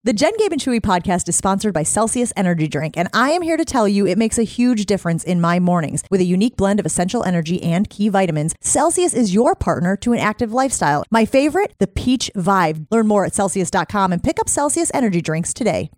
The Jen, Gabe, and Chewy podcast is sponsored by Celsius Energy Drink, and I am here to tell you it makes a huge difference in my mornings. With a unique blend of essential energy and key vitamins, Celsius is your partner to an active lifestyle. My favorite, the Peach Vibe. Learn more at Celsius.com and pick up Celsius Energy Drinks today.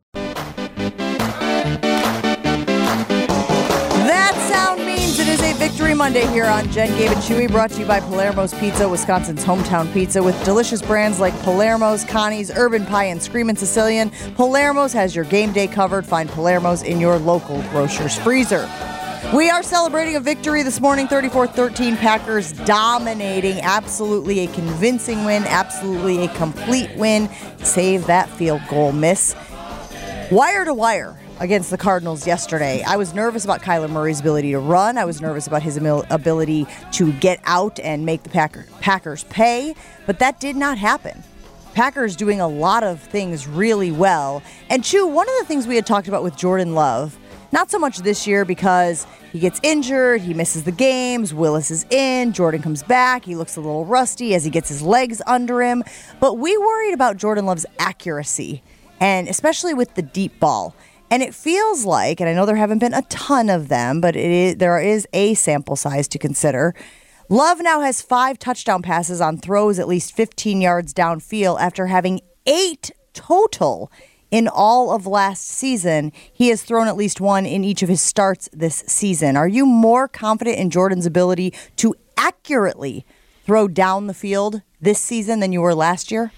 That sound means it is a Victory Monday here on Jen, Gabe, and Chewy, brought to you by Palermo's Pizza, Wisconsin's hometown pizza, with delicious brands like Palermo's, Connie's, Urban Pie, and Screamin' Sicilian. Palermo's has your game day covered. Find Palermo's in your local grocer's freezer. We are celebrating a victory this morning, 34-13, Packers dominating. Absolutely a convincing win, absolutely a complete win. Save that field goal miss. Wire to wire against the Cardinals yesterday. I was nervous about Kyler Murray's ability to run. I was nervous about his ability to get out and make the Packers pay, but that did not happen. Packers doing a lot of things really well. And Chew, one of the things we had talked about with Jordan Love, not so much this year because he gets injured, he misses the games, Willis is in, Jordan comes back, he looks a little rusty as he gets his legs under him, but we worried about Jordan Love's accuracy, and especially with the deep ball. And it feels like, and I know there haven't been a ton of them, but there is a sample size to consider. Love now has 5 touchdown passes on throws at least 15 yards downfield after having 8 total in all of last season. He has thrown at least 1 in each of his starts this season. Are you more confident in Jordan's ability to accurately throw down the field this season than you were last year?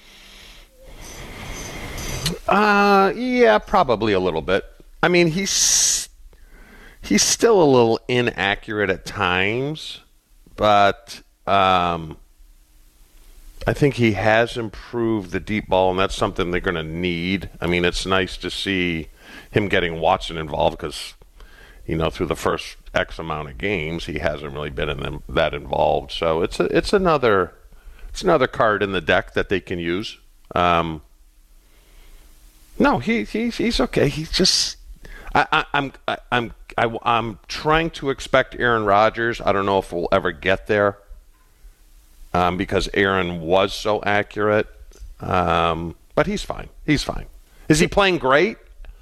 Yeah, probably a little bit. I mean, he's still a little inaccurate at times, but I think he has improved the deep ball, and that's something they're going to need. I mean, it's nice to see him getting Watson involved because, through the first X amount of games, he hasn't really been in them that involved. So it's another card in the deck that they can use. No, he's okay. He's just I'm trying to expect Aaron Rodgers. I don't know if we'll ever get there because Aaron was so accurate. But he's fine. He's fine. Is he playing great?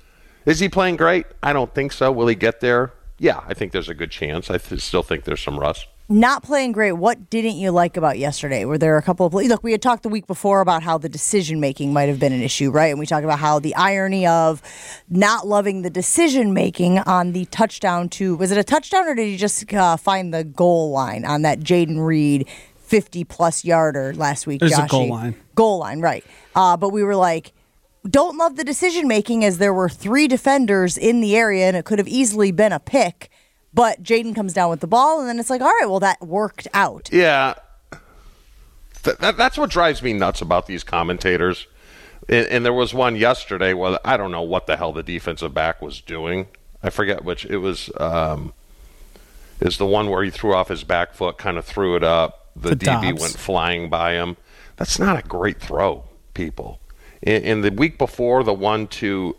I don't think so. Will he get there? Yeah, I think there's a good chance. I still think there's some rust. Not playing great. What didn't you like about yesterday? Were there a couple of... Look, we had talked the week before about how the decision-making might have been an issue, right? And we talked about how the irony of not loving the decision-making on the touchdown to... Was it a touchdown, or did he just find the goal line on that Jaden Reed 50-plus yarder last week, Joshie? It was a goal line. Goal line, right. But we were like, don't love the decision-making as there were 3 defenders in the area, and it could have easily been a pick. But Jaden comes down with the ball, and then it's like, all right, well, that worked out. Yeah. That's what drives me nuts about these commentators. And there was one yesterday where I don't know what the hell the defensive back was doing. I forget which. It was is the one where he threw off his back foot, kind of threw it up. The DB went flying by him. That's not a great throw, people. In the week before, the one to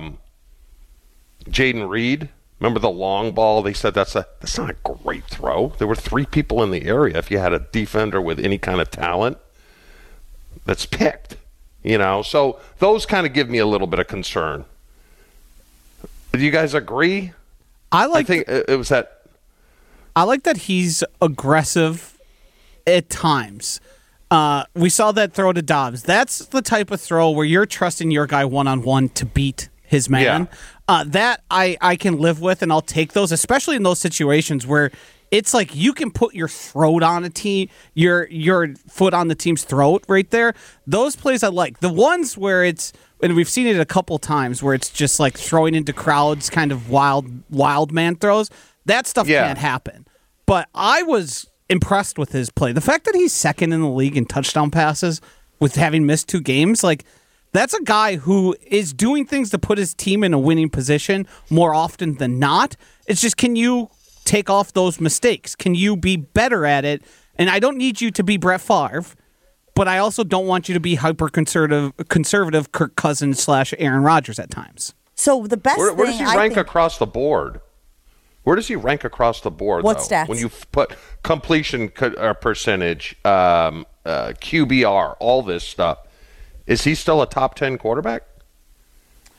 Jaden Reed, remember the long ball? They said that's not a great throw. There were 3 people in the area. If you had a defender with any kind of talent, that's picked. So those kind of give me a little bit of concern. Do you guys agree? I think it was that. I like that he's aggressive at times. We saw that throw to Dobbs. That's the type of throw where you're trusting your guy one-on-one to beat his man. Yeah. That I can live with, and I'll take those, especially in those situations where it's like you can put your throat on a team, your foot on the team's throat right there. Those plays I like. The ones where it's, and we've seen it a couple times, where it's just like throwing into crowds, kind of wild man throws. That stuff can't happen. But I was impressed with his play. The fact that he's second in the league in touchdown passes with having missed 2 games, like, that's a guy who is doing things to put his team in a winning position more often than not. It's just, can you take off those mistakes? Can you be better at it? And I don't need you to be Brett Favre, but I also don't want you to be conservative Kirk Cousins / Aaron Rodgers at times. So the best where does he rank across the board? Where does he rank across the board? What though? stats? When you put completion percentage, QBR, all this stuff, is he still a top 10 quarterback?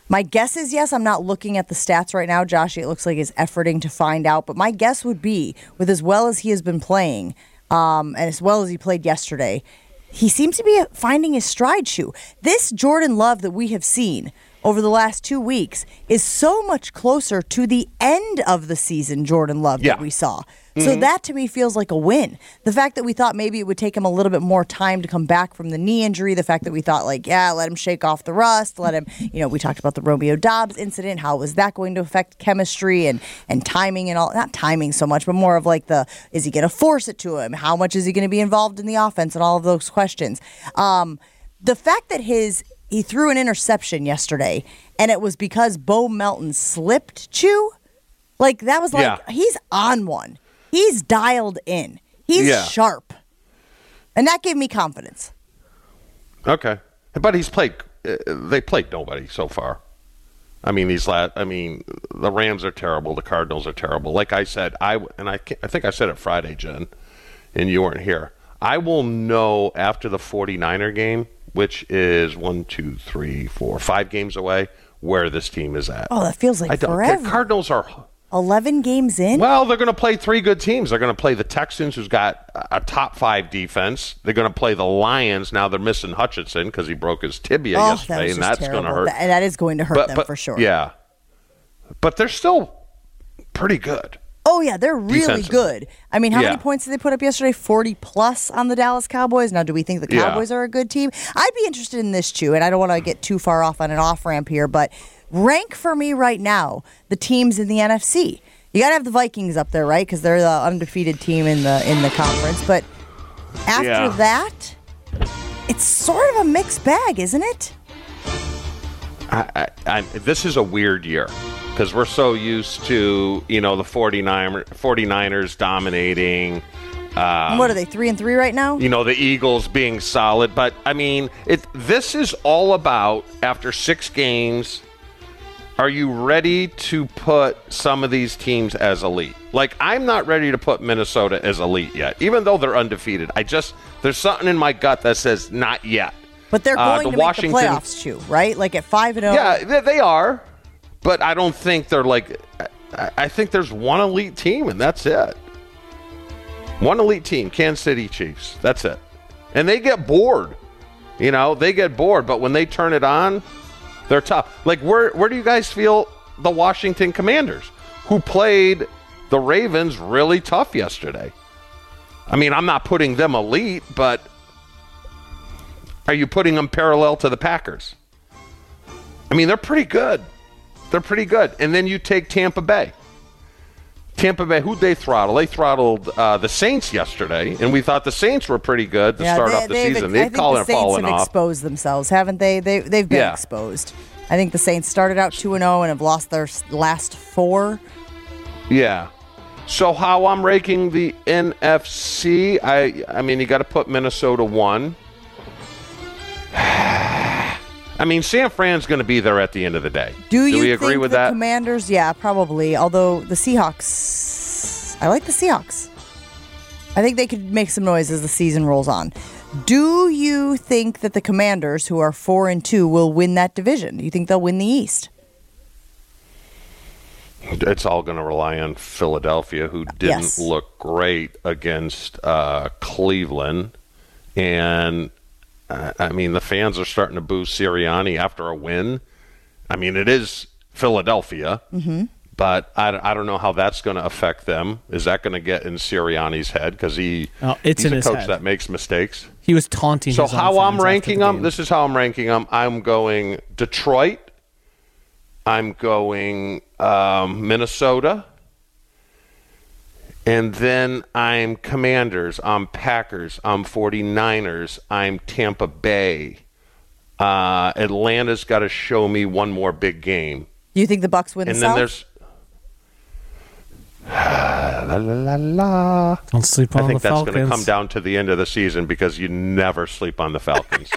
My guess is yes. I'm not looking at the stats right now. Josh, it looks like is efforting to find out. But my guess would be, with as well as he has been playing, and as well as he played yesterday, he seems to be finding his stride shoe. This Jordan Love that we have seen over the last 2 weeks is so much closer to the end of the season Jordan Love that we saw. So that to me feels like a win. The fact that we thought maybe it would take him a little bit more time to come back from the knee injury, the fact that we thought let him shake off the rust, let him, we talked about the Romeo Dobbs incident, how was that going to affect chemistry and timing and all, not timing so much, but more of is he going to force it to him? How much is he going to be involved in the offense and all of those questions? The fact that he threw an interception yesterday and it was because Bo Melton slipped Chew, that was he's on one. He's dialed in. He's sharp. And that gave me confidence. Okay. But they played nobody so far. I mean, the Rams are terrible. The Cardinals are terrible. Like I said, I think I said it Friday, Jen, and you weren't here. I will know after the 49er game, which is 5 games away, where this team is at. Oh, that feels like forever. The Cardinals are 11 games in? Well, they're going to play 3 good teams. They're going to play the Texans, who's got a top 5 defense. They're going to play the Lions. Now they're missing Hutchinson because he broke his tibia yesterday, and that's going to hurt. That is going to hurt them for sure. Yeah. But they're still pretty good. Oh, yeah, they're really good. I mean, how many points did they put up yesterday? 40-plus on the Dallas Cowboys. Now, do we think the Cowboys are a good team? I'd be interested in this, too, and I don't want to get too far off on an off-ramp here, but rank for me right now the teams in the NFC. You got to have the Vikings up there, right? Because they're the undefeated team in the conference. But after that, it's sort of a mixed bag, isn't it? This is a weird year because we're so used to, the 49ers dominating. What are they, 3-3 right now? The Eagles being solid. But, this is all about, after 6 games, are you ready to put some of these teams as elite? I'm not ready to put Minnesota as elite yet, even though they're undefeated. There's something in my gut that says not yet. But they're going to make the playoffs, too, right? At 5-0. Yeah, they are. But I don't think they're I think there's one elite team, and that's it. One elite team, Kansas City Chiefs. That's it. And they get bored. They get bored. But when they turn it on, they're tough. Where do you guys feel the Washington Commanders, who played the Ravens really tough yesterday? I mean, I'm not putting them elite, but are you putting them parallel to the Packers? I mean, they're pretty good. They're pretty good. And then you take Tampa Bay. Who'd they throttle? They throttled the Saints yesterday, and we thought the Saints were pretty good to start off the season. They've fallen off. I think the Saints have exposed themselves, haven't they? They've been exposed. I think the Saints started out 2-0 and have lost their last 4. Yeah. So how I'm ranking the NFC, I mean, you got to put Minnesota 1. San Fran's going to be there at the end of the day. Do we agree with that? Commanders? Yeah, probably. Although the Seahawks, I like the Seahawks. I think they could make some noise as the season rolls on. Do you think that the Commanders, who are 4-2, will win that division? Do you think they'll win the East? It's all going to rely on Philadelphia, who didn't look great against Cleveland. And the fans are starting to boo Sirianni after a win. It is Philadelphia, but I don't know how that's going to affect them. Is that going to get in Sirianni's head? Because he's a coach that makes mistakes. He was taunting his own fans. So how I'm ranking them, this is how I'm ranking them. I'm going Detroit. I'm going Minnesota. And then I'm Commanders, I'm Packers, I'm 49ers, I'm Tampa Bay. Atlanta's got to show me one more big game. You think the Bucs win the South? And then there's... la, la, la, la. Don't sleep on the Falcons. I think that's going to come down to the end of the season because you never sleep on the Falcons.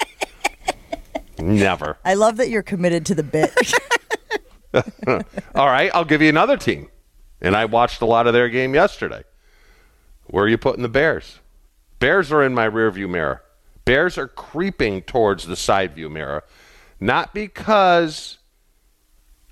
Never. I love that you're committed to the bit. All right, I'll give you another team. And I watched a lot of their game yesterday. Where are you putting the Bears? Bears are in my rearview mirror. Bears are creeping towards the side view mirror. Not because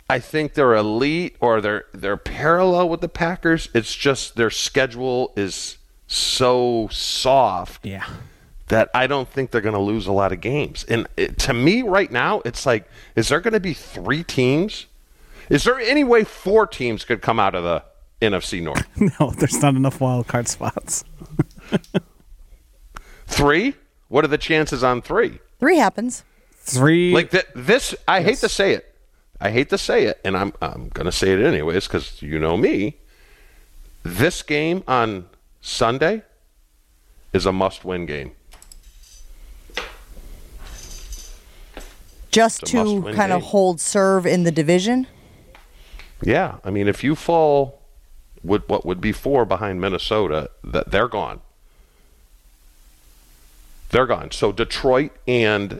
I think they're elite or they're parallel with the Packers. It's just their schedule is so soft that I don't think they're going to lose a lot of games. And to me right now, it's like, is there going to be 3 teams? Is there any way 4 teams could come out of the NFC North? No, there's not enough wild card spots. 3? What are the chances on 3? 3 happens. 3. Like this, I hate to say it. And I'm going to say it anyways because you know me. This game on Sunday is a must-win game. Just to kind of hold serve in the division? Yeah. I mean, if you fall with what would be 4 behind Minnesota, they're gone. They're gone. So Detroit and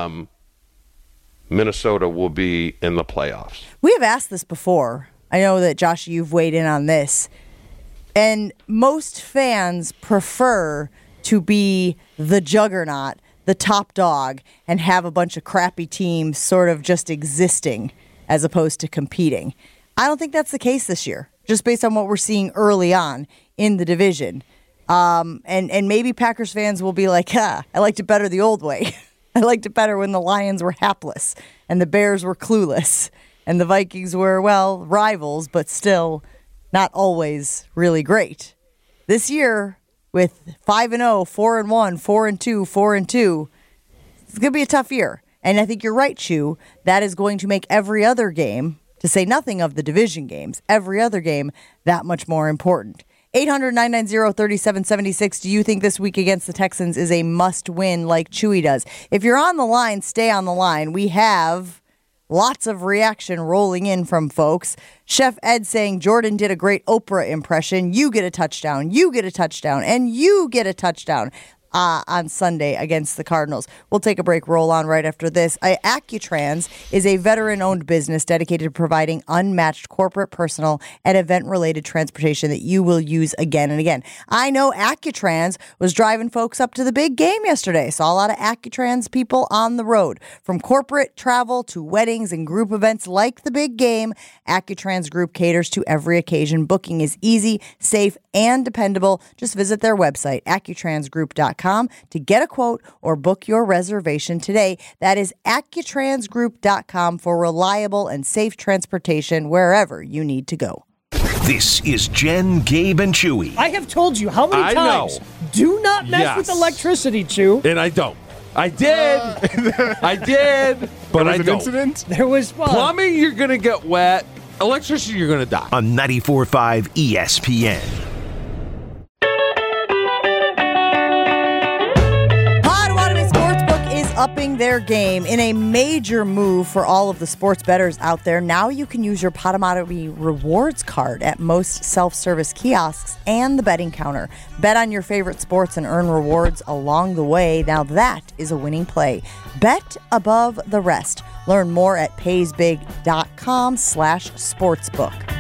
Minnesota will be in the playoffs. We have asked this before. I know that, Josh, you've weighed in on this. And most fans prefer to be the juggernaut, the top dog, and have a bunch of crappy teams sort of just existing as opposed to competing. I don't think that's the case this year, just based on what we're seeing early on in the division. And maybe Packers fans will be like, I liked it better the old way. I liked it better when the Lions were hapless and the Bears were clueless and the Vikings were, well, rivals, but still not always really great. This year, with 5-0, 4-1, 4-2, 4-2, it's going to be a tough year. And I think you're right, Chew. That is going to make every other game, to say nothing of the division games, every other game that much more important. 800-990-3776. Do you think this week against the Texans is a must-win like Chewy does? If you're on the line, stay on the line. We have lots of reaction rolling in from folks. Chef Ed saying Jordan did a great Oprah impression. You get a touchdown. You get a touchdown. And you get a touchdown. On Sunday against the Cardinals. We'll take a break, roll on right after this. Accutrans is a veteran-owned business dedicated to providing unmatched corporate, personal, and event-related transportation that you will use again and again. I know Accutrans was driving folks up to the big game yesterday. Saw a lot of Accutrans people on the road. From corporate travel to weddings and group events like the big game, Accutrans Group caters to every occasion. Booking is easy, safe, and dependable. Just visit their website, accutransgroup.com. to get a quote or book your reservation today. That is accutransgroup.com for reliable and safe transportation wherever you need to go. This is Jen, Gabe, and Chewy. I have told you how many times. Do not mess with electricity, Chew. And I don't. I did. I did, but I don't. Incident? There was one. Plumbing, you're going to get wet. Electricity, you're going to die. On 94.5 ESPN. Upping their game in a major move for all of the sports bettors out there. Now you can use your Potawatomi rewards card at most self-service kiosks and the betting counter. Bet on your favorite sports and earn rewards along the way. Now that is a winning play. Bet above the rest. Learn more at paysbig.com/sportsbook.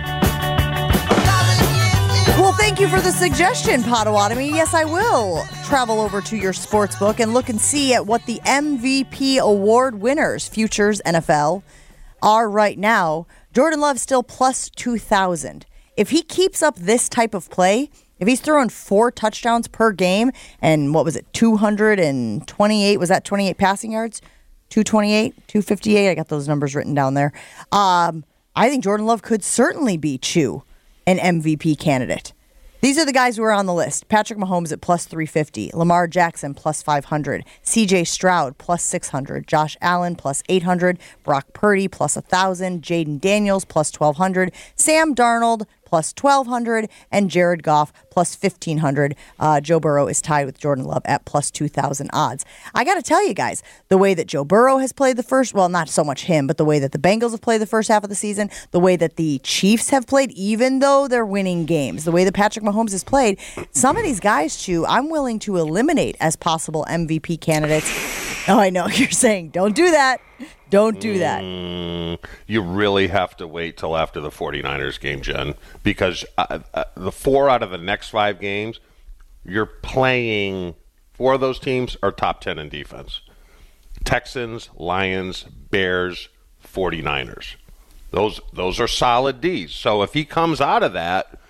Well, thank you for the suggestion, Potawatomi. Yes, I will travel over to your sports book and look and see at what the MVP award winners, Futures NFL, are right now. Jordan Love still plus 2,000. If he keeps up this type of play, if he's throwing 4 touchdowns per game and 228, was that 28 passing yards? 228, 258, I got those numbers written down there. I think Jordan Love could certainly be Chew an MVP candidate. These are the guys who are on the list. Patrick Mahomes at plus 350. Lamar Jackson plus 500. CJ Stroud plus 600. Josh Allen plus 800. Brock Purdy plus 1,000. Jaden Daniels plus 1,200. Sam Darnold plus 1,200. And Jared Goff plus 1,500. Joe Burrow is tied with Jordan Love at plus 2,000 odds. I got to tell you guys, the way that Joe Burrow has played the first, well, not so much him, but the way that the Bengals have played the first half of the season, the way that the Chiefs have played, even though they're winning games, the way that Patrick Mahomes has played, some of these guys, Chew, I'm willing to eliminate as possible MVP candidates. Oh, I know. You're saying, don't do that. Don't do that. You really have to wait till after the 49ers game, Jen, because the 4 out of the next 5 games, you're playing 4 of those teams are top 10 in defense. Texans, Lions, Bears, 49ers. Those are solid Ds. So if he comes out of that,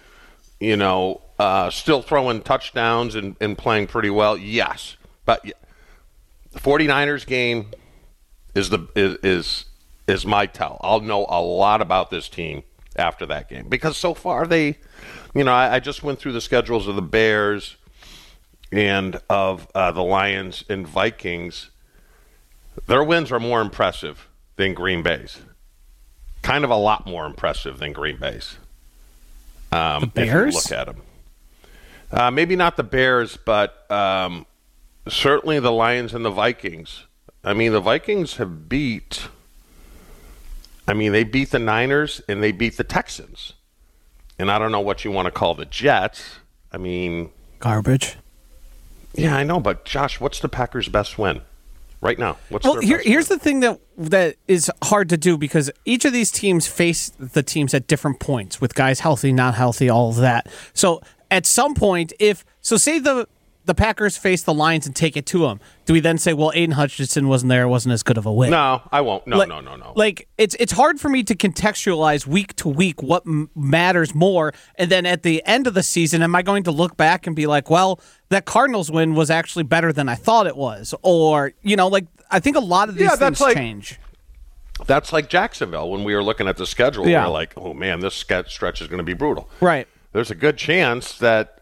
still throwing touchdowns and playing pretty well, yes. But the 49ers game is my tell. I'll know a lot about this team after that game because so far I just went through the schedules of the Bears and of the Lions and Vikings. Their wins are more impressive than Green Bay's. Kind of a lot more impressive than Green Bay's. The Bears? If you look at them. Maybe not the Bears, but certainly the Lions and the Vikings. I mean, the Vikings have beat the Niners and they beat the Texans. And I don't know what you want to call the Jets. I mean... Garbage. Yeah, I know, but Josh, what's the Packers' best win right now? Here's the thing that is hard to do because each of these teams face the teams at different points with guys healthy, not healthy, all of that. So at some point, say the Packers face the Lions and take it to them, do we then say, well, Aiden Hutchinson wasn't there, it wasn't as good of a win? No, I won't. No. Like, it's hard for me to contextualize week to week what matters more, and then at the end of the season, am I going to look back and be like, well, that Cardinals win was actually better than I thought it was? Or, I think a lot of these things change. That's like Jacksonville when we were looking at the schedule. Yeah. We were like, oh, man, this stretch is going to be brutal. Right. There's a good chance that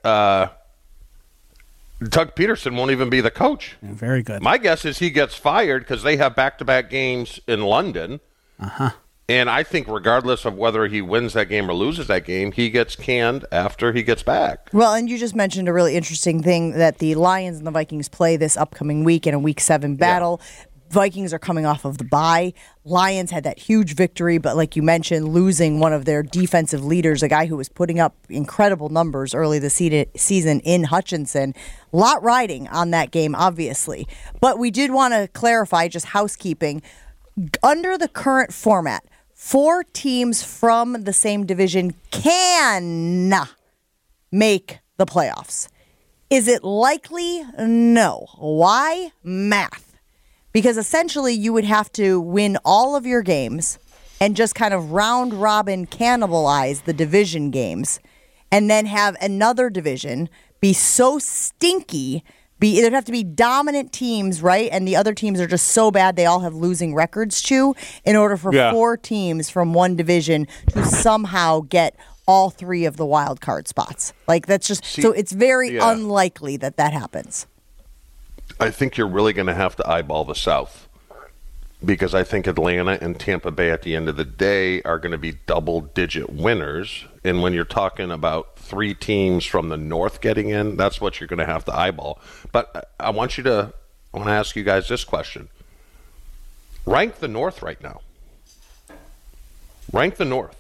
Doug Peterson won't even be the coach. Yeah, very good. My guess is he gets fired because they have back-to-back games in London. Uh-huh. And I think regardless of whether he wins that game or loses that game, he gets canned after he gets back. Well, and you just mentioned a really interesting thing that the Lions and the Vikings play this upcoming week in a Week 7 battle. Yeah. Vikings are coming off of the bye. Lions had that huge victory, but like you mentioned, losing one of their defensive leaders, a guy who was putting up incredible numbers early this season in Hutchinson. A lot riding on that game, obviously. But we did want to clarify, just housekeeping, under the current format, 4 teams from the same division can make the playoffs. Is it likely? No. Why? Math. Because essentially you would have to win all of your games and just kind of round robin cannibalize the division games and then have another division be so stinky. There'd have to be dominant teams, right? And the other teams are just so bad they all have losing records in order for 4 teams from one division to somehow get all 3 of the wild card spots. Like that's just so it's very unlikely that happens. I think you're really going to have to eyeball the South because I think Atlanta and Tampa Bay at the end of the day are going to be double-digit winners. And when you're talking about 3 teams from the North getting in, that's what you're going to have to eyeball. But I want to ask you guys this question. Rank the North right now. Rank the North.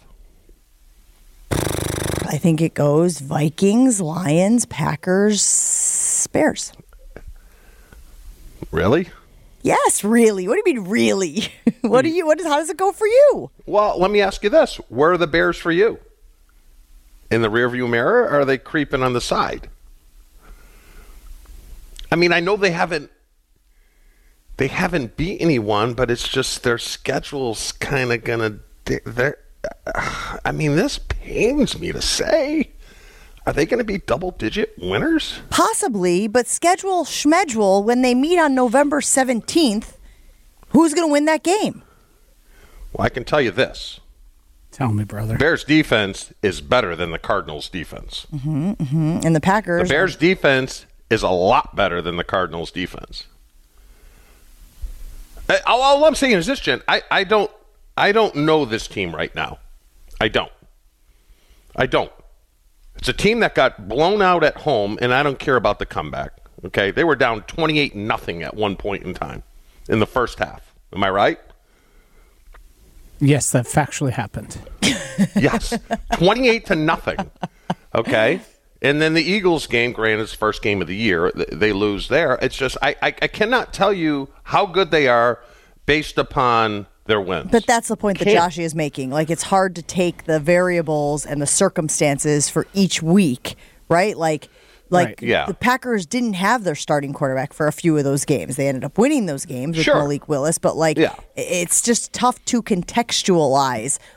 I think it goes Vikings, Lions, Packers, Bears. Really? Yes, really. What do you mean, really? How does it go for you? Well, let me ask you this. Where are the Bears for you? In the rearview mirror, or are they creeping on the side? I mean, I know they haven't beat anyone, but it's just their schedule's kind of going to... I mean, this pains me to say. Are they going to be double-digit winners? Possibly, but schedule when they meet on November 17th, who's going to win that game? Well, I can tell you this. Tell me, brother. Bears' defense is better tall the Cardinals' defense. Mm-hmm, mm-hmm. And the Packers... The Bears' defense is a lot better than the Cardinals' defense. All I'm saying is this, Jen. I don't know this team right now. I don't. It's a team that got blown out at home, and I don't care about the comeback. Okay, they were down 28-0 at one point in time in the first half. Am I right? Yes, that factually happened. Yes, 28-0. Okay, and then the Eagles game, granted, it's the first game of the year, they lose there. It's just I cannot tell you how good they are based upon their wins. But that's the point that Joshie is making. Like, it's hard to take the variables and the circumstances for each week, right? Like the Packers didn't have their starting quarterback for a few of those games. They ended up winning those games with Malik Willis, but it's just tough to contextualize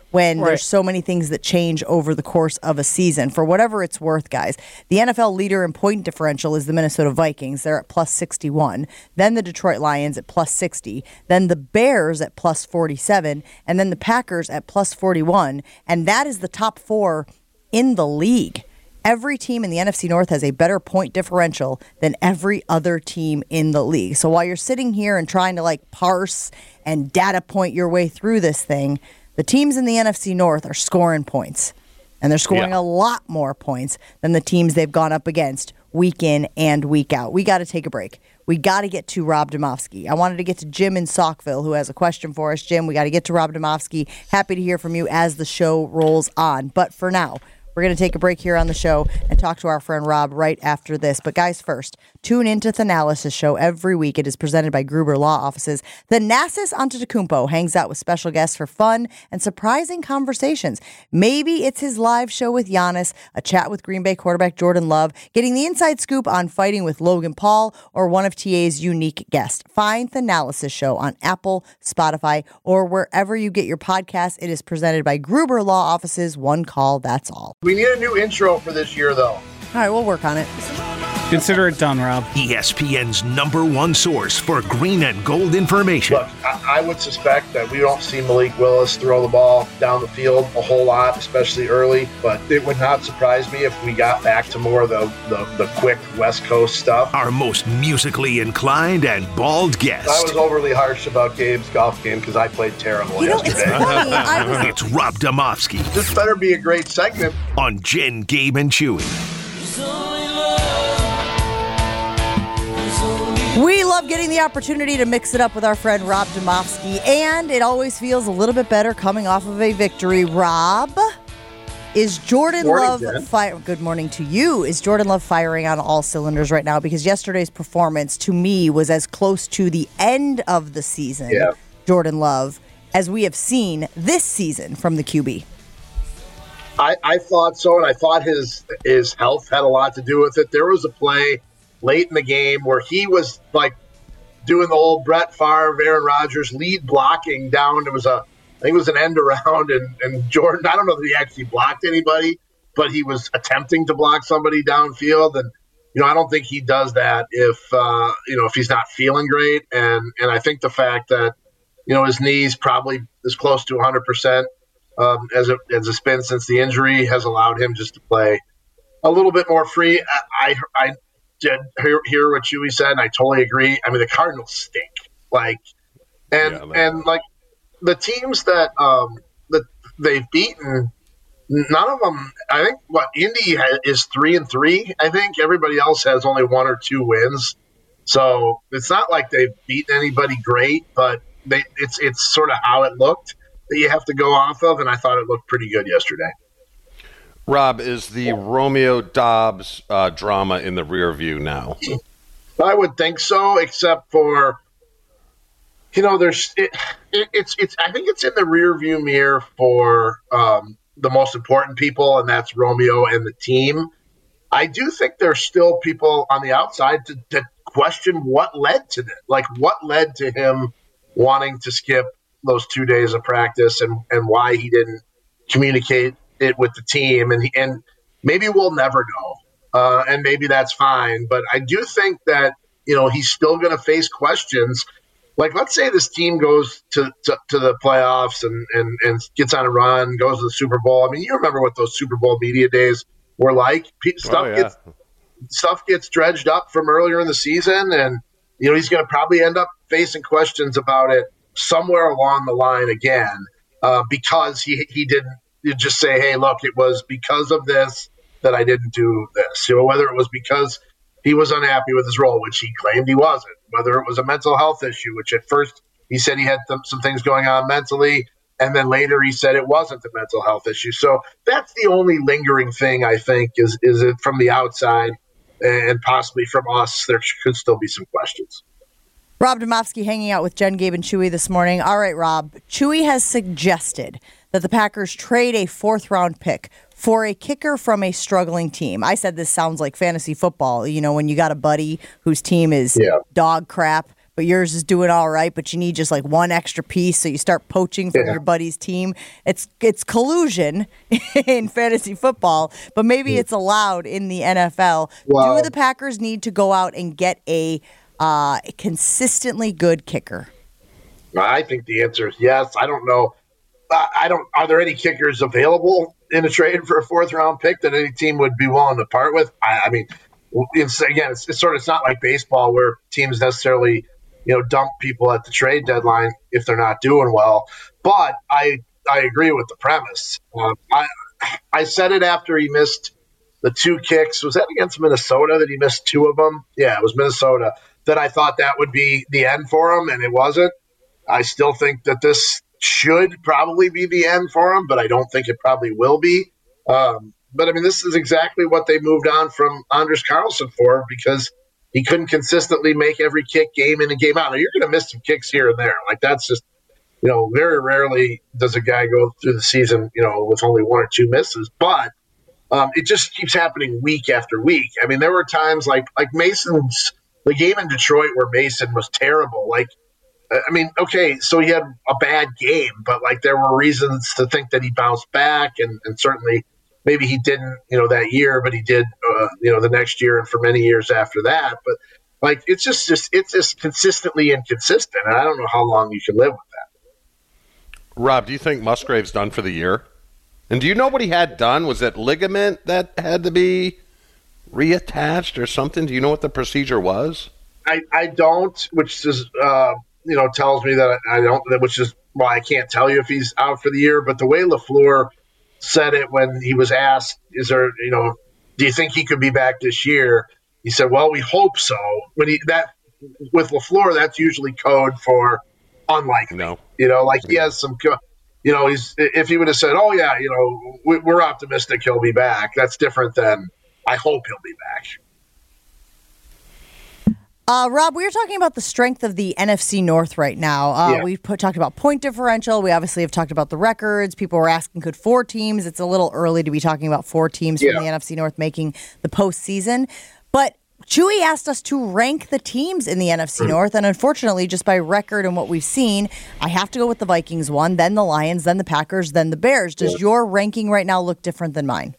when there's so many things that change over the course of a season. For whatever it's worth, guys, the NFL leader in point differential is the Minnesota Vikings. They're at plus 61. Then the Detroit Lions at plus 60. Then the Bears at plus 47. And then the Packers at plus 41. And that is the top 4 in the league. Every team in the NFC North has a better point differential than every other team in the league. So while you're sitting here and trying to parse and data point your way through this thing, the teams in the NFC North are scoring points. And they're scoring a lot more points than the teams they've gone up against week in and week out. We got to take a break. We got to get to Rob Demovsky. I wanted to get to Jim in Saukville, who has a question for us. Jim, we got to get to Rob Demovsky. Happy to hear from you as the show rolls on. But for now, we're going to take a break here on the show and talk to our friend Rob right after this. But guys, first, tune into Thanalysis Show every week. It is presented by Gruber Law Offices. Thanasis Antetokounmpo hangs out with special guests for fun and surprising conversations. Maybe it's his live show with Giannis, a chat with Green Bay quarterback Jordan Love, getting the inside scoop on fighting with Logan Paul, or one of TA's unique guests. Find Thanalysis Show on Apple, Spotify, or wherever you get your podcasts. It is presented by Gruber Law Offices. One call, that's all. We need a new intro for this year, though. All right, we'll work on it. Consider it done, Rob. ESPN's #1 source for green and gold information. Look, I would suspect that we don't see Malik Willis throw the ball down the field a whole lot, especially early, but it would not surprise me if we got back to more of the quick West Coast stuff. Our most musically inclined and bald guest. I was overly harsh about Gabe's golf game because I played terrible yesterday. It's funny. It's Rob Demovsky This better be a great segment. on Jen, Gabe, and Chewy. We love getting the opportunity to mix it up with our friend Rob Demovsky, and it always feels a little bit better coming off of a victory. Rob, is Jordan Love Good morning to you. Is Jordan Love firing on all cylinders right now? Because yesterday's performance, to me, was as close to the end of the season, Jordan Love, as we have seen this season from the QB. I thought so, and I thought his health had a lot to do with it. There was a play late in the game where he was doing the old Brett Favre, Aaron Rodgers lead blocking down. I think it was an end around, and Jordan, I don't know that he actually blocked anybody, but he was attempting to block somebody downfield. And, I don't think he does that if he's not feeling great. And I think the fact that, his knee's probably is close to 100% as it's been since the injury has allowed him just to play a little bit more free. I did hear what Chewy said, and I totally agree. I mean, the Cardinals stink. The teams that they've beaten, none of them. I think Indy is 3-3. I think everybody else has only 1 or 2 wins. So it's not like they've beaten anybody great, but it's sort of how it looked that you have to go off of, and I thought it looked pretty good yesterday. Rob, is the Romeo Doubs drama in the rear view now? I would think so, except for, there's it's. I think it's in the rear view mirror for the most important people, and that's Romeo and the team. I do think there's still people on the outside to question what led to that. What led to him wanting to skip those 2 days of practice and why he didn't communicate it with the team, and maybe we'll never know, and maybe that's fine. But I do think that he's still going to face questions. Let's say this team goes to the playoffs and gets on a run, goes to the Super Bowl. I mean, you remember what those Super Bowl media days were like. Stuff gets dredged up from earlier in the season, and he's going to probably end up facing questions about it somewhere along the line again, because he didn't. You just say, hey, look, it was because of this that I didn't do this. Whether it was because he was unhappy with his role, which he claimed he wasn't, whether it was a mental health issue, which at first he said he had some things going on mentally, and then later he said it wasn't a mental health issue. So that's the only lingering thing, I think, is it from the outside, and possibly from us, there could still be some questions. Rob Demovsky hanging out with Jen, Gabe, and Chewy this morning. All right, Rob, Chewy has suggested that the Packers trade a 4th-round pick for a kicker from a struggling team. I said this sounds like fantasy football, when you got a buddy whose team is dog crap, but yours is doing all right, but you need just like one extra piece, so you start poaching from your buddy's team. It's collusion in fantasy football, but maybe it's allowed in the NFL. Well, do the Packers need to go out and get a consistently good kicker? I think the answer is yes. I don't know. Are there any kickers available in a trade for a 4th-round pick that any team would be willing to part with? I mean, it's not like baseball where teams necessarily, dump people at the trade deadline if they're not doing well. But I agree with the premise. I said it after he missed the 2 kicks. Was that against Minnesota that he missed 2 of them? Yeah, it was Minnesota. That I thought that would be the end for him, and it wasn't. I still think that this should probably be the end for him, but I don't think it probably will be. But, I mean, this is exactly what they moved on from Anders Carlson for, because he couldn't consistently make every kick game in and game out. Now, you're going to miss some kicks here and there. Like, that's just, very rarely does a guy go through the season, with only 1 or 2 misses. But it just keeps happening week after week. I mean, there were times like Mason's – the game in Detroit where Mason was terrible. Like, I mean, okay, so he had a bad game, but, like, there were reasons to think that he bounced back, and certainly maybe he didn't, that year, but he did, the next year and for many years after that. But, like, it's just consistently inconsistent, and I don't know how long you can live with that. Rob, do you think Musgrave's done for the year? And do you know what he had done? Was it ligament that had to be reattached or something? Do you know what the procedure was? I don't, which is tells me that I don't, which is why I can't tell you if he's out for the year. But the way LaFleur said it when he was asked, is there, do you think he could be back this year? He said, well, we hope so. With LaFleur, that's usually code for unlikely. No. He has some, if he would have said, oh yeah, we're optimistic he'll be back, that's different than I hope he'll be back. Rob, we were talking about the strength of the NFC North right now. We've talked about point differential. We obviously have talked about the records. People were asking, could 4 teams? It's a little early to be talking about 4 teams from the NFC North making the postseason. But Chewy asked us to rank the teams in the NFC North, and unfortunately, just by record and what we've seen, I have to go with the Vikings 1, then the Lions, then the Packers, then the Bears. Does your ranking right now look different than mine?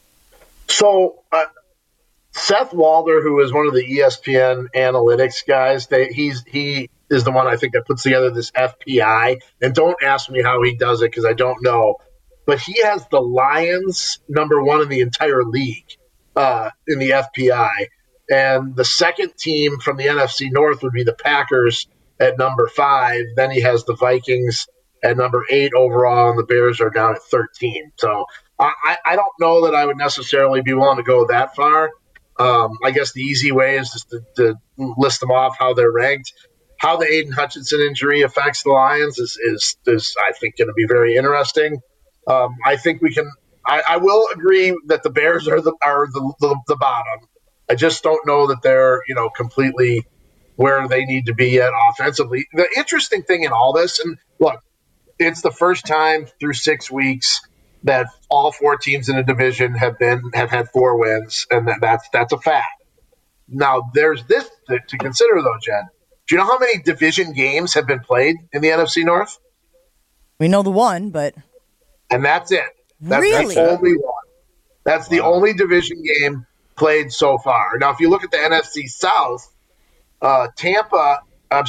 So, Seth Walder, who is one of the ESPN analytics guys, he is the one I think that puts together this FPI. And don't ask me how he does it because I don't know. But he has the Lions number 1 in the entire league in the FPI. And the second team from the NFC North would be the Packers at number 5. Then he has the Vikings at number 8 overall, and the Bears are down at 13. So I don't know that I would necessarily be willing to go that far. I guess the easy way is just to list them off how they're ranked. How the Aiden Hutchinson injury affects the Lions is I think going to be very interesting. I think we can. I will agree that the Bears are the bottom. I just don't know that they're completely where they need to be yet offensively. The interesting thing in all this, and look, it's the first time through 6 weeks that all 4 teams in a division have had 4 wins, and that's a fact. Now, there's this to consider, though, Jen. Do you know how many division games have been played in the NFC North? We know the one, but... And that's it. Really? That's only one. That's the only division game played so far. Now, if you look at the NFC South, Atlanta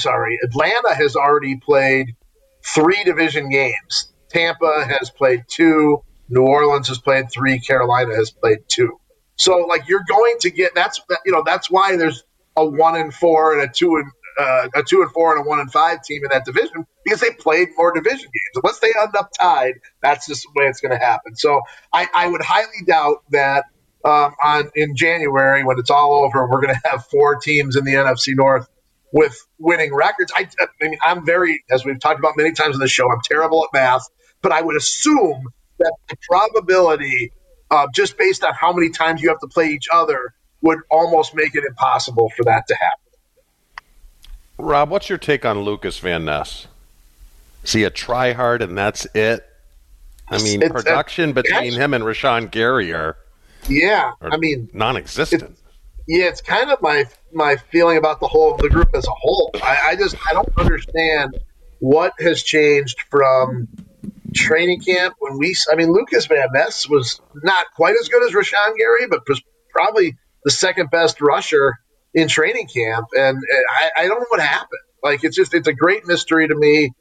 has already played 3 division games. Tampa has played 2. New Orleans has played 3. Carolina has played 2. So, you're going to get that's why there's a 1-4 and a 2-4 and a 1-5 team in that division, because they played more division games. Unless they end up tied, that's just the way it's going to happen. So, I would highly doubt that in January, when it's all over, we're going to have 4 teams in the NFC North with winning records. I mean, I'm very, as we've talked about many times on the show, I'm terrible at math, but I would assume that the probability, just based on how many times you have to play each other, would almost make it impossible for that to happen. Rob, what's your take on Lucas Van Ness? Is he a try-hard and that's it? I mean, production between him and Rashawn Gary are non-existent. Yeah, it's kind of my feeling about the group as a whole. I don't understand what has changed from training camp when Lucas Van Ness was not quite as good as Rashawn Gary, but was probably the second best rusher in training camp, and I don't know what happened. Like it's a great mystery to me.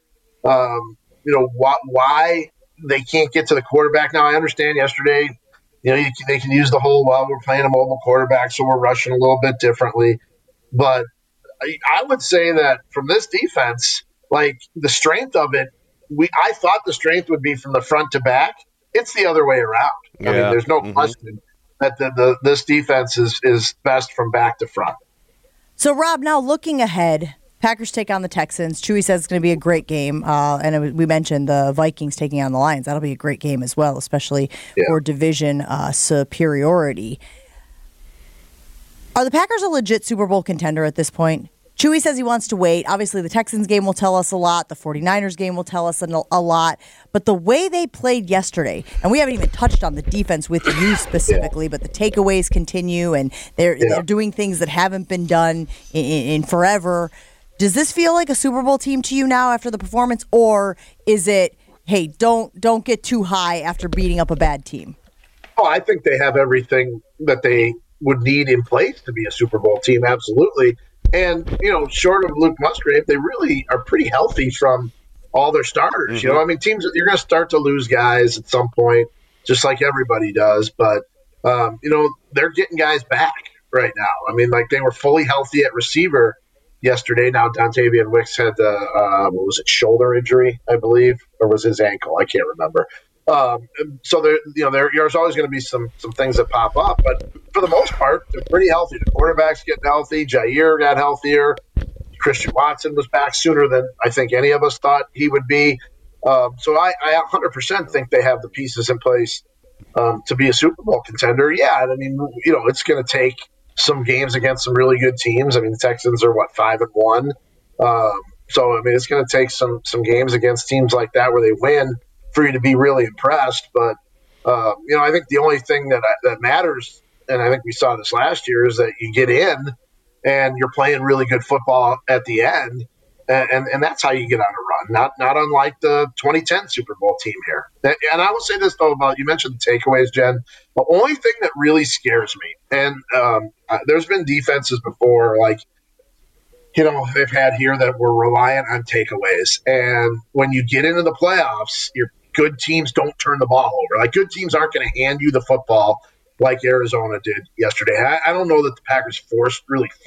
Why they can't get to the quarterback now. I understand yesterday. They can use the whole, we're playing a mobile quarterback, so we're rushing a little bit differently. But I would say that from this defense, like the strength of it, I thought the strength would be from the front to back. It's the other way around. Yeah. I mean, there's no question that this defense is best from back to front. So, Rob, now looking ahead, Packers take on the Texans. Chewy says it's going to be a great game. We mentioned the Vikings taking on the Lions. That'll be a great game as well, especially for division superiority. Are the Packers a legit Super Bowl contender at this point? Chewy says he wants to wait. Obviously, the Texans game will tell us a lot. The 49ers game will tell us a lot. But the way they played yesterday, and we haven't even touched on the defense with you specifically, but the takeaways continue, and they're doing things that haven't been done in forever. Does this feel like a Super Bowl team to you now after the performance, or is it, hey, don't get too high after beating up a bad team? Oh, I think they have everything that they would need in place to be a Super Bowl team, absolutely. And, short of Luke Musgrave, they really are pretty healthy from all their starters. Mm-hmm. Teams, you're going to start to lose guys at some point, just like everybody does. But, they're getting guys back right now. They were fully healthy at receiver yesterday. Now Dontavian Wicks had shoulder injury, I believe, or was his ankle? I can't remember. So there's always going to be some things that pop up, but for the most part, they're pretty healthy. The quarterback's getting healthy. Jair got healthier. Christian Watson was back sooner than I think any of us thought he would be. So I 100% think they have the pieces in place to be a Super Bowl contender. Yeah, it's going to take some games against some really good teams. The Texans are 5-1. So it's going to take some games against teams like that where they win for you to be really impressed. But I think the only thing that matters, and I think we saw this last year, is that you get in and you're playing really good football at the end, and that's how you get on a run. Not unlike the 2010 Super Bowl team here. And I will say this though about, you mentioned the takeaways, Jen. The only thing that really scares me, and there's been defenses before, they've had here that were reliant on takeaways, and when you get into the playoffs, your good teams don't turn the ball over. Good teams aren't going to hand you the football like Arizona did yesterday. I don't know that the Packers forced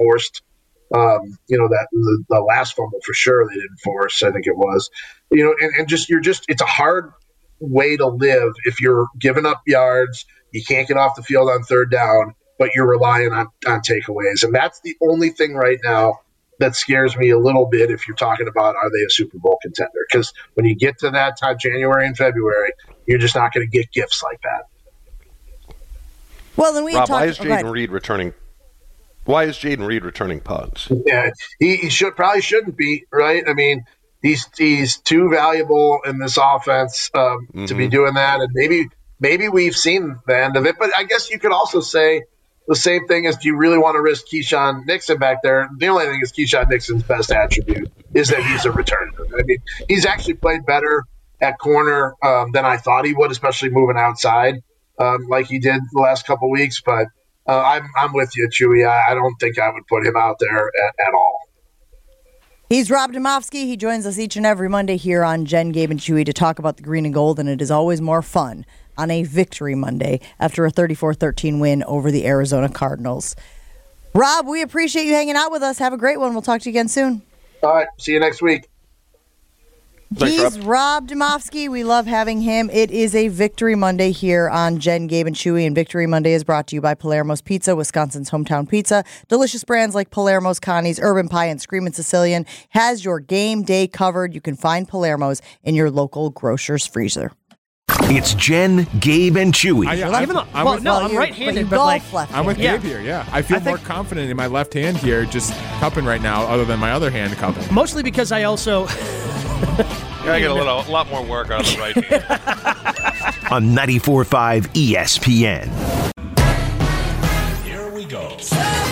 that the last fumble for sure they didn't force. I think it was, it's a hard way to live if you're giving up yards. You can't get off the field on third down, but you're relying on takeaways. And that's the only thing right now that scares me a little bit if you're talking about, are they a Super Bowl contender? Because when you get to that time, January and February, you're just not going to get gifts like that. Well, then we Rob, talked. why is Jaden Reed returning? Why is Jaden Reed returning punts? Yeah, he shouldn't be, right? He's too valuable in this offense to be doing that, and maybe we've seen the end of it. But I guess you could also say the same thing as, do you really want to risk Keyshawn Nixon back there? The only thing is Keyshawn Nixon's best attribute is that he's a returner. He's actually played better at corner than I thought he would, especially moving outside like he did the last couple of weeks. But I'm with you, Chewy. I don't think I would put him out there at all. He's Rob Demovsky. He joins us each and every Monday here on Jen, Gabe, and Chewy to talk about the green and gold, and it is always more fun on a victory Monday after a 34-13 win over the Arizona Cardinals. Rob, we appreciate you hanging out with us. Have a great one. We'll talk to you again soon. All right. See you next week. He's Rob Demovsky. We love having him. It is a Victory Monday here on Jen, Gabe, and Chewy, and Victory Monday is brought to you by Palermo's Pizza, Wisconsin's hometown pizza. Delicious brands like Palermo's, Connie's, Urban Pie, and Screamin' Sicilian has your game day covered. You can find Palermo's in your local grocer's freezer. It's Jen, Gabe, and Chewy. I'm right-handed, but I'm with Gabe here, yeah. I feel more confident in my left hand here, just cupping right now, other than my other hand cupping. Mostly because I also... I get a lot more work out of the right hand. On 94.5 ESPN. Here we go.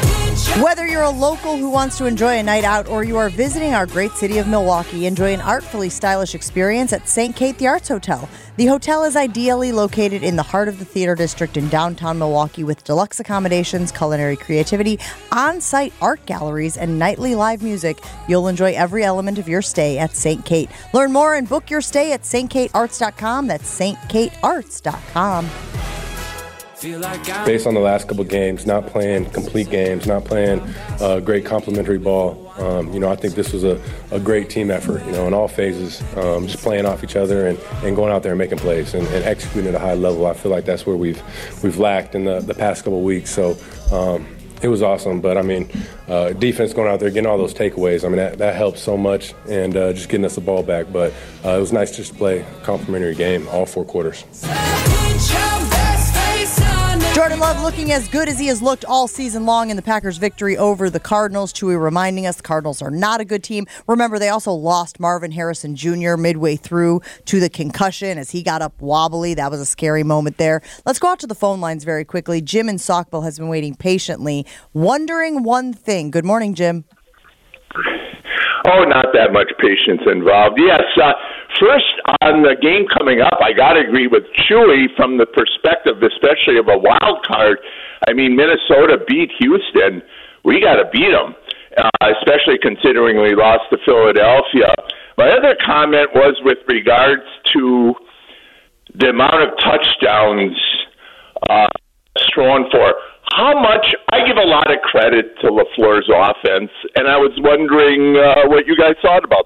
Whether you're a local who wants to enjoy a night out or you are visiting our great city of Milwaukee, enjoy an artfully stylish experience at St. Kate the Arts Hotel. The hotel is ideally located in the heart of the theater district in downtown Milwaukee with deluxe accommodations, culinary creativity, on-site art galleries, and nightly live music. You'll enjoy every element of your stay at St. Kate. Learn more and book your stay at stkatearts.com. That's stkatearts.com. Based on the last couple games, not playing complete games, not playing great complementary ball, I think this was a great team effort, in all phases, just playing off each other and going out there and making plays and executing at a high level. I feel like that's where we've lacked in the past couple weeks. So it was awesome. But, defense going out there, getting all those takeaways, that helps so much and just getting us the ball back. But it was nice just to play a complementary game all 4 quarters. Jordan Love looking as good as he has looked all season long in the Packers' victory over the Cardinals. Chewy reminding us the Cardinals are not a good team. Remember, they also lost Marvin Harrison Jr. midway through to the concussion as he got up wobbly. That was a scary moment there. Let's go out to the phone lines very quickly. Jim in Saukville has been waiting patiently, wondering one thing. Good morning, Jim. Oh, not that much patience involved. Yes, first on the game coming up, I got to agree with Chewy from the perspective, especially of a wild card. Minnesota beat Houston. We got to beat them, especially considering we lost to Philadelphia. My other comment was with regards to the amount of touchdowns thrown for. How much, I give a lot of credit to LaFleur's offense, and I was wondering what you guys thought about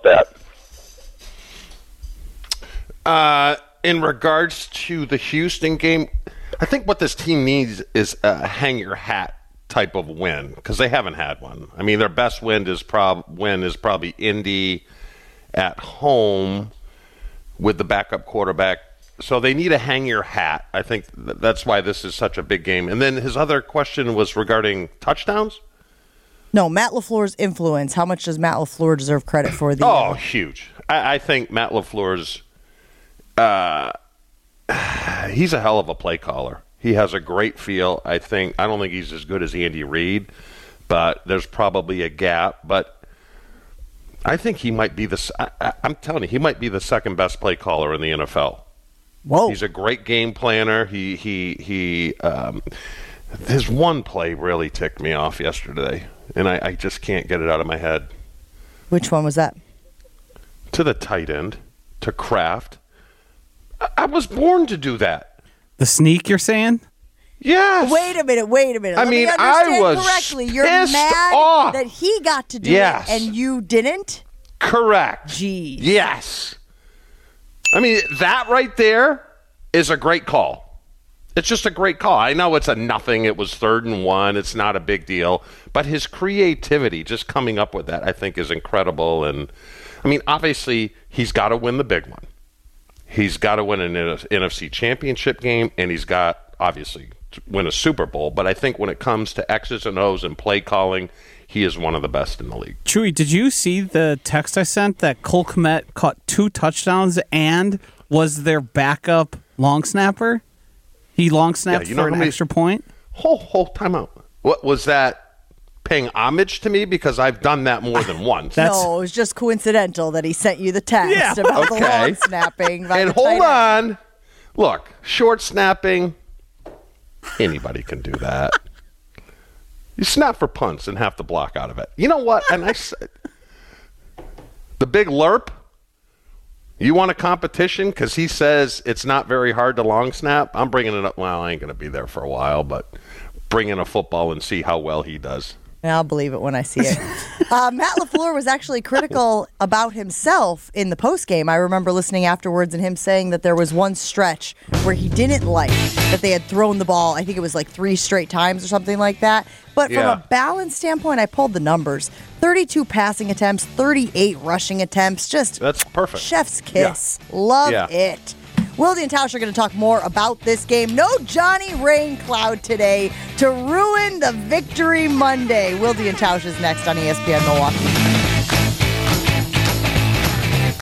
that. In regards to the Houston game, I think what this team needs is a hang-your-hat type of win, because they haven't had one. Their best win is probably Indy at home with the backup quarterback. So they need a hang your hat. I think that's why this is such a big game. And then his other question was regarding touchdowns? No, Matt LaFleur's influence. How much does Matt LaFleur deserve credit for? Huge. I think Matt LaFleur's he's a hell of a play caller. He has a great feel. I don't think he's as good as Andy Reid, but there's probably a gap. But I think he might be I'm telling you, he might be the second best play caller in the NFL. Whoa. He's a great game planner. His one play really ticked me off yesterday, and I just can't get it out of my head. Which one was that? To the tight end, to Kraft. I was born to do that. The sneak, you're saying? Yes. Wait a minute. I was correctly. You're pissed mad off that he got to do it and you didn't? Correct. Jeez. Yes. That right there is a great call. It's just a great call. I know it's a nothing. It was 3rd and 1. It's not a big deal. But his creativity, just coming up with that, I think is incredible. And, obviously, he's got to win the big one. He's got to win an NFC championship game, and he's got, obviously, to win a Super Bowl. But I think when it comes to X's and O's and play calling, he is one of the best in the league. Chewy, did you see the text I sent that Cole Kmet caught 2 touchdowns and was their backup long snapper? He long snapped for an extra point? Hold time out. What was that? Paying homage to me because I've done that more than once. No, it was just coincidental that he sent you the text about the long snapping. And hold on. Look, short snapping, anybody can do that. You snap for punts and have to block out of it. You know what? And I said, the big lerp, you want a competition? Because he says it's not very hard to long snap. I'm bringing it up. Well, I ain't going to be there for a while, but bring in a football and see how well he does. I'll believe it when I see it. Matt LaFleur was actually critical about himself in the postgame. I remember listening afterwards and him saying that there was one stretch where he didn't like that they had thrown the ball. I think it was like 3 straight times or something like that. But from a balance standpoint, I pulled the numbers. 32 passing attempts, 38 rushing attempts. That's perfect. Chef's kiss. Yeah. Love it. Wilde and Tausch are going to talk more about this game. No Johnny Raincloud today to ruin the Victory Monday. Wilde and Tausch is next on ESPN Milwaukee.